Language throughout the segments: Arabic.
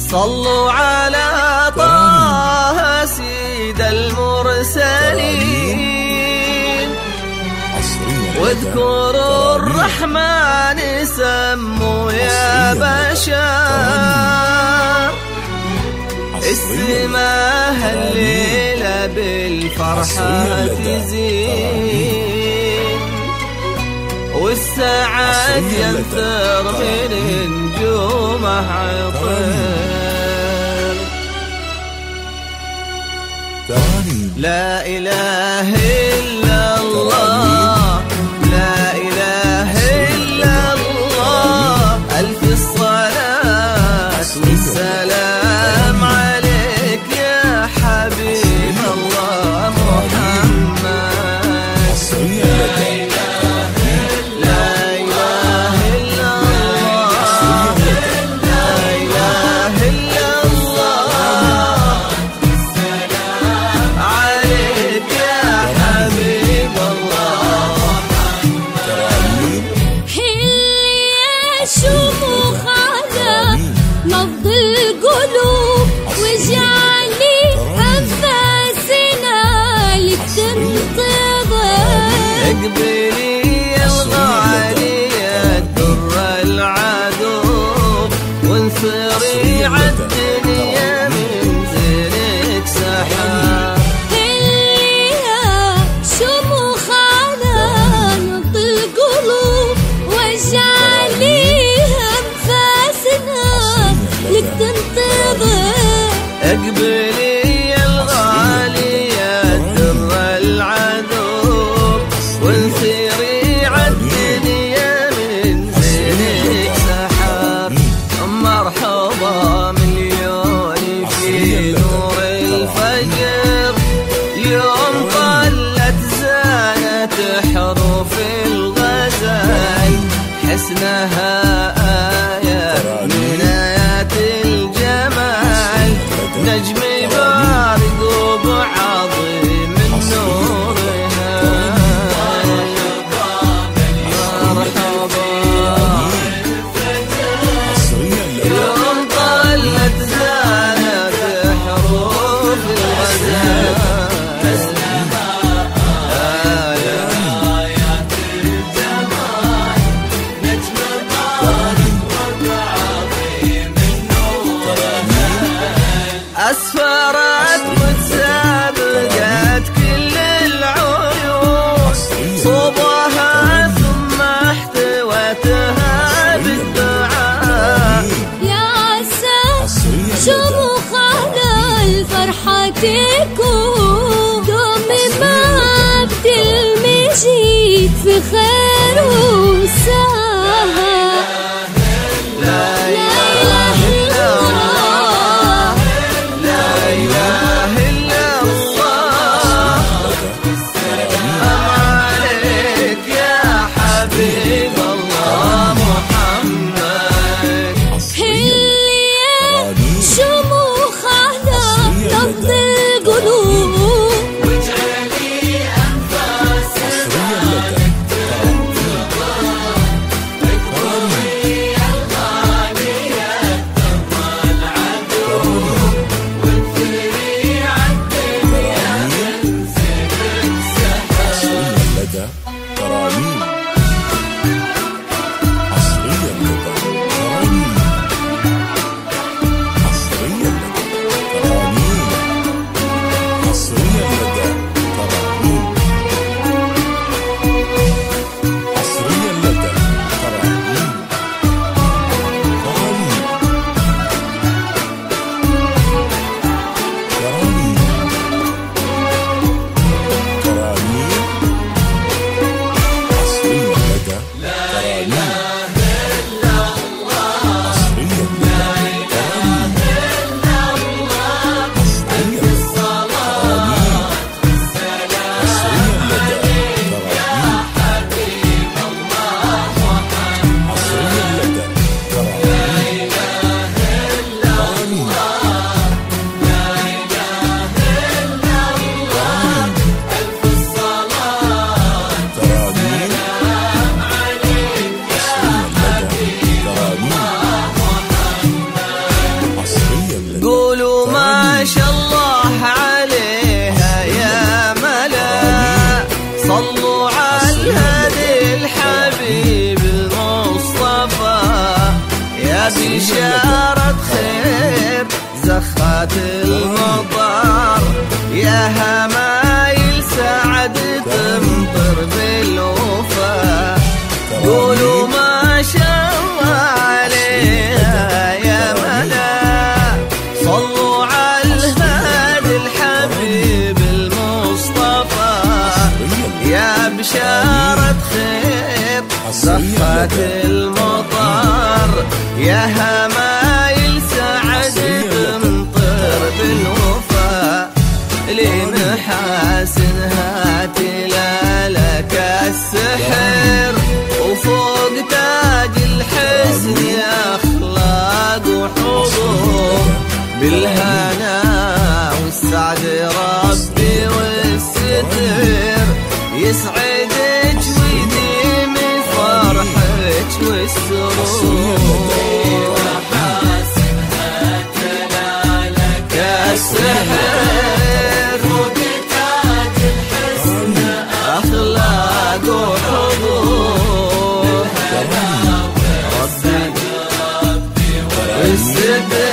صلوا على طه سيد المرسلين واذكروا الرحمن سموا يا بشر اسمه الليلة بالفرحة تزين والسعد ينثر من نجومه عطر. لا إله إلا الله لا إله إلا الله ألف الصلاة والسلام عليك يا حبيب الله محمد. لا إله إلا الله لا إله إلا الله عليك يا حبيب الله. شموخ على نبض القلوب واجعلي أنفاسنا لك تنتظر. اقبلي الغالية الدر العذوب وانثري عالدنيا من زينك سحاب. شموخ على نبض القلوب واجعلي لك تنتظر. اقبلي الغالية الدر العذوب وانثري عالدنيا من زينك سحاب. مرحبا مليون في نور الفجر يوم طلت زانت حروف الغزل حسنها نجم بارق وبعظيم نورها. مرحبا يوم طلت زانت حروف الغزال آيات الجمال نجم بارق وبعظيم أسفرت وتسابقت كل العيون صوبها ثم احتوتها بالدعاء. يا عسى شموخ على الفرحة تكون دوم ما عبد المجيد في خير وسعادة. يا بشارة خير زخات المطر، يا همايل سعد تمطر بالوفا، قولوا ما شاء الله عليها يا ملا، صلوا على الهادي الحبيب المصطفى، يا بشارة خير زخات المطر، يا همايل سعد تمطر بالوفا، لمحاسنها تلالك السحر، وفوق تاج الحسن أخلاق وحضور، بالهنا والسعد ربي والستر، يسعدك ويديم فرحك والسرور، محاسنها تلالك السحر، فوق تاج الحسن أخلاق وحضور، ربي والستر،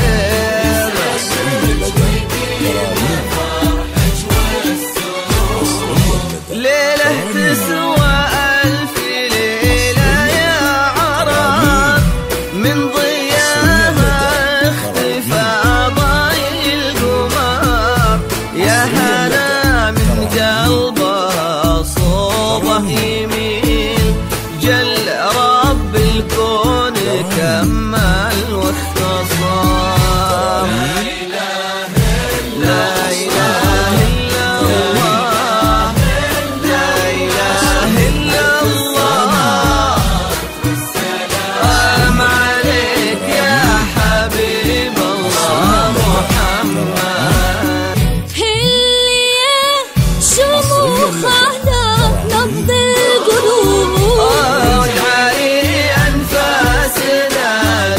ليلة تسوى ألف ليلة يا عرب، من ضياها اختفى ضايل القمر، يا هلا من قلبها صوبه يمين، جل رب الكون كمل واختصر، لا إله إلا الله، لا إله إلا الله، سلام عليك يا حبيب الله محمد، هي شموخ على نبض القلوب، واجعلي أنفاسنا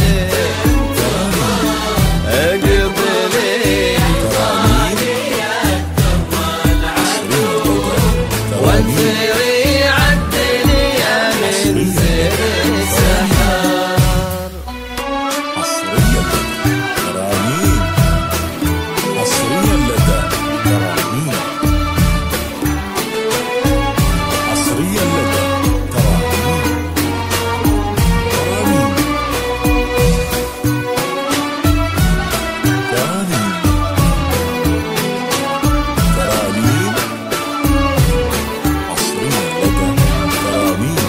وانثري عالدنيا من زر السحر، حصريا ترانيم، حصريا لدى ترانيم، حصريا لدى ترانيم، ترانيم، ترانيم، حصريا لدى ترانيم،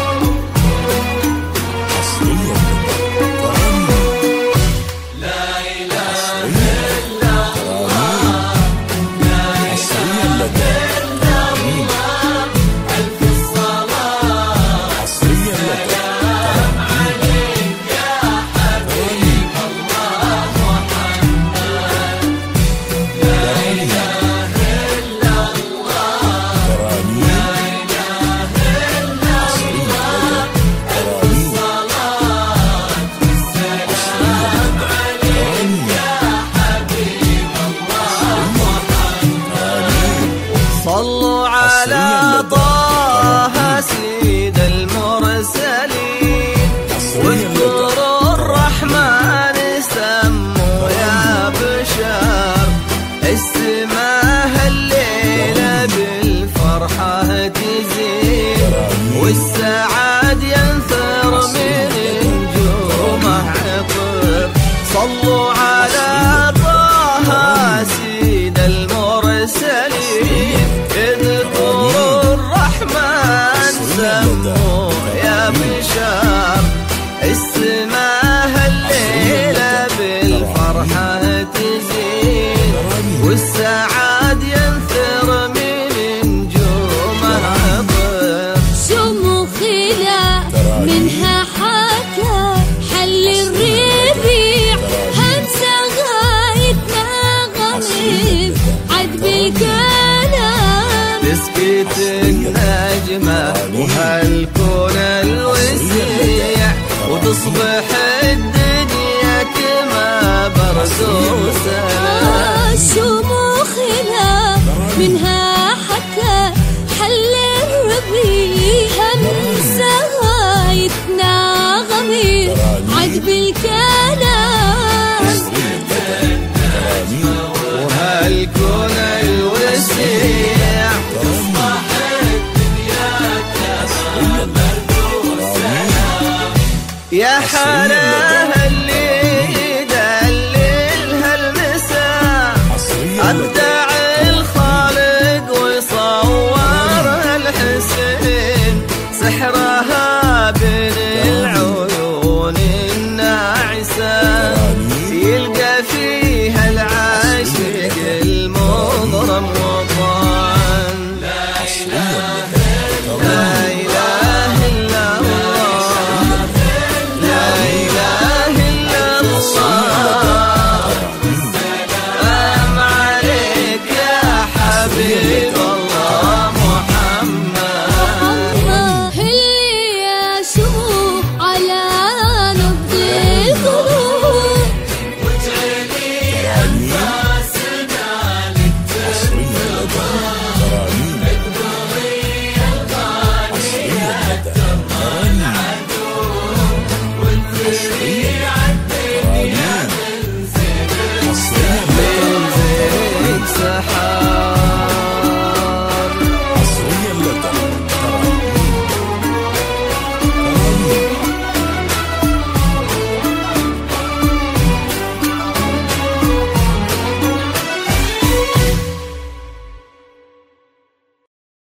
حصريا لدى ترانيم، لا إله إلا الله، حصريا لدى ترانيم، ألف الصلاة، حصريا لدى ترانيم، يا حبيب الله محمد، لا إله إلا الله، ترانيم، لا إله إلا الله، ألف صلاة والسلام عليك يا حبيب الله محمد، صلوا على طه سيد المرسلين، واذكروا الرحمن سموا يا بشر، السماء الليلة بالفرحة تزيد، والسعاد ينثر من نجومه عطر، صلوا على طه سيد المرسلين، اذكروا الرحمن سموا يا بشر، السماء الليلة بالفرحة تزيد، والسعاد ينثر من نجومه عطر، شموخ لا منها حكى حل الربيع، همسة غايتنا غميم عد بالكلام، تسكت النجمة وهالكون الوسيع، وتصبح الدنيا كما برد وسلام، شموخ لا منها حكى حل الربيع، همسة غايتنا غميم عد بالكلام، يا حلاها